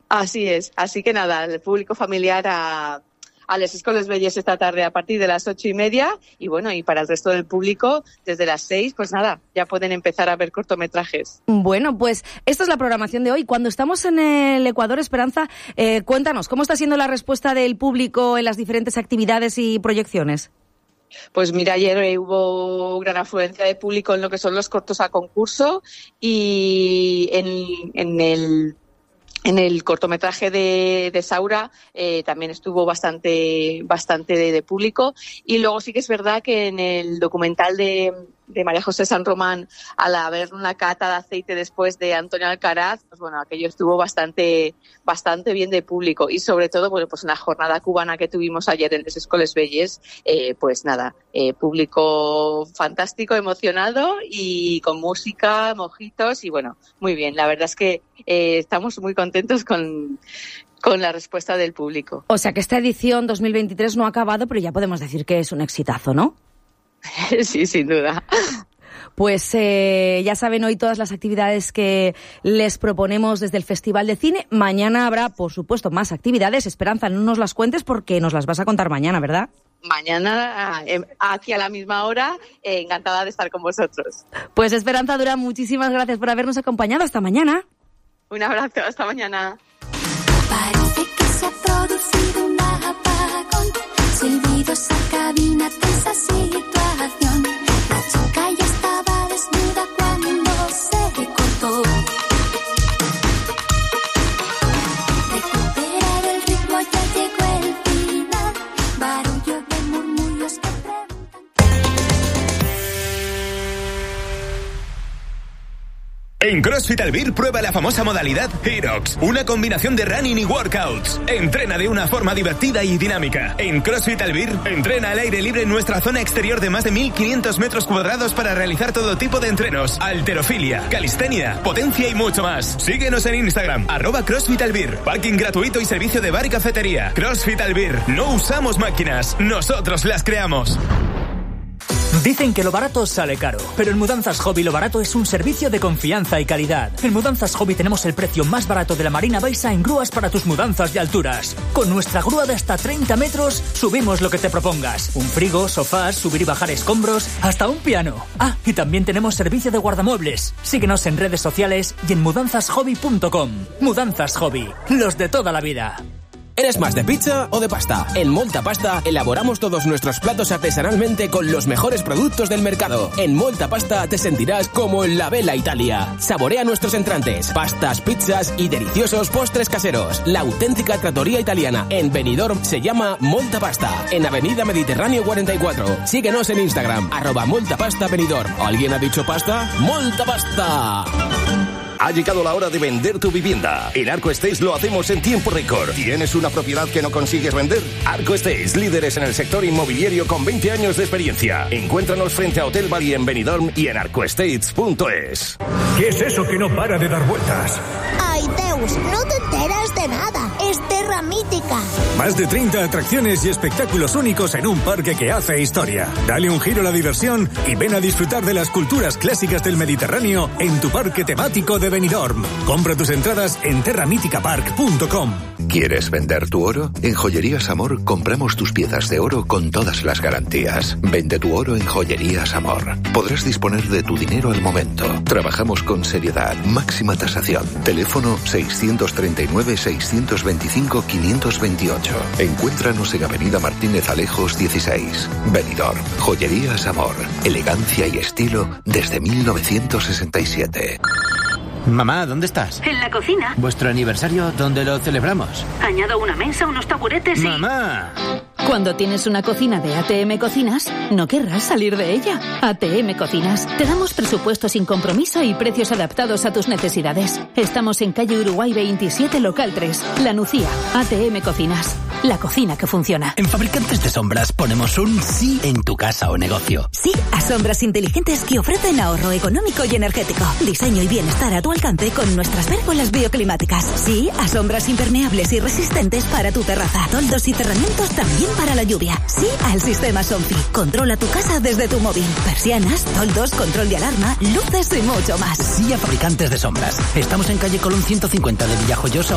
Así es, así que nada, el público familiar a les Escoles Belles esta tarde a partir de las 8:30 y bueno, y para el resto del público desde las 6, pues nada, ya pueden empezar a ver cortometrajes. Bueno, pues esta es la programación de hoy. Cuando estamos en el Ecuador, Esperanza, cuéntanos, ¿cómo está siendo la respuesta del público en las diferentes actividades y proyecciones? Pues mira, ayer hubo gran afluencia de público en lo que son los cortos a concurso y en el cortometraje de Saura también estuvo bastante de público. Y luego sí que es verdad que en el documental de María José San Román, al haber una cata de aceite después de Antonio Alcaraz, pues bueno, aquello estuvo bastante bien de público. Y sobre todo, bueno, pues en la jornada cubana que tuvimos ayer en Les Escoles Belles, pues nada, público fantástico, emocionado y con música, mojitos y bueno, muy bien. La verdad es que estamos muy contentos con la respuesta del público. O sea que esta edición 2023 no ha acabado, pero ya podemos decir que es un exitazo, ¿no? Sí, sin duda. Pues ya saben hoy todas las actividades que les proponemos desde el Festival de Cine. Mañana habrá, por supuesto, más actividades. Esperanza, no nos las cuentes porque nos las vas a contar mañana, ¿verdad? Mañana, aquí a la misma hora, encantada de estar con vosotros. Pues Esperanza Durán, muchísimas gracias por habernos acompañado. Hasta mañana. Un abrazo, hasta mañana. Parece que se ha producido un apagón. Silbidos a cabina, tensa situación. La chica ya estaba desnuda cuando se cortó. Recuperar el ritmo, ya llegó el final. Barullo de murmullos que preguntan. En CrossFit Albir prueba la famosa modalidad HYROX, una combinación de running y workouts. Entrena de una forma divertida y dinámica. En CrossFit Albir, entrena al aire libre en nuestra zona exterior de más de 1.500 metros cuadrados para realizar todo tipo de entrenos, halterofilia, calistenia, potencia y mucho más. Síguenos en Instagram, @CrossFit Albir. Parking gratuito y servicio de bar y cafetería. CrossFit Albir. No usamos máquinas, nosotros las creamos. Dicen que lo barato sale caro, pero en Mudanzas Hobby lo barato es un servicio de confianza y calidad. En Mudanzas Hobby tenemos el precio más barato de la Marina Baixa en grúas para tus mudanzas de alturas. Con nuestra grúa de hasta 30 metros, subimos lo que te propongas. Un frigo, sofás, subir y bajar escombros, hasta un piano. Ah, y también tenemos servicio de guardamuebles. Síguenos en redes sociales y en mudanzashobby.com. Mudanzas Hobby, los de toda la vida. ¿Eres más de pizza o de pasta? En Molta Pasta elaboramos todos nuestros platos artesanalmente con los mejores productos del mercado. En Molta Pasta te sentirás como en la Bella Italia. Saborea nuestros entrantes, pastas, pizzas y deliciosos postres caseros. La auténtica trattoria italiana en Benidorm se llama Molta Pasta, en Avenida Mediterráneo 44. Síguenos en Instagram, @MoltaPastaBenidorm. ¿Alguien ha dicho pasta? ¡Molta Pasta! Ha llegado la hora de vender tu vivienda. En Arco Estates lo hacemos en tiempo récord. ¿Tienes una propiedad que no consigues vender? Arco Estates, líderes en el sector inmobiliario con 20 años de experiencia. Encuéntranos frente a Hotel Bari en Benidorm y en arcoestates.es. ¿Qué es eso que no para de dar vueltas? ¡Ay, Deus! No te enteras de nada. Es Terra Mítica. Más de 30 atracciones y espectáculos únicos en un parque que hace historia. Dale un giro a la diversión y ven a disfrutar de las culturas clásicas del Mediterráneo en tu parque temático de Benidorm. Compra tus entradas en terramiticapark.com. ¿Quieres vender tu oro? En Joyerías Amor compramos tus piezas de oro con todas las garantías. Vende tu oro en Joyerías Amor. Podrás disponer de tu dinero al momento. Trabajamos con seriedad, máxima tasación. Teléfono 639-625-528. Encuéntranos en Avenida Martínez Alejos 16. Benidorm. Joyerías Amor. Elegancia y estilo desde 1967. Mamá, ¿dónde estás? En la cocina. ¿Vuestro aniversario dónde lo celebramos? Añado una mesa, unos taburetes y... ¡Mamá! Cuando tienes una cocina de ATM Cocinas, no querrás salir de ella. ATM Cocinas. Te damos presupuesto sin compromiso y precios adaptados a tus necesidades. Estamos en calle Uruguay 27, local 3, La Nucía. ATM Cocinas. La cocina que funciona. En Fabricantes de Sombras ponemos un sí en tu casa o negocio. Sí a sombras inteligentes que ofrecen ahorro económico y energético. Diseño y bienestar a tu alcance con nuestras pérgolas bioclimáticas. Sí a sombras impermeables y resistentes para tu terraza. Toldos y cerramientos también para la lluvia. Sí al sistema Somfy. Controla tu casa desde tu móvil. Persianas, toldos, control de alarma, luces y mucho más. Sí a Fabricantes de Sombras. Estamos en calle Colón 150 de Villajoyosa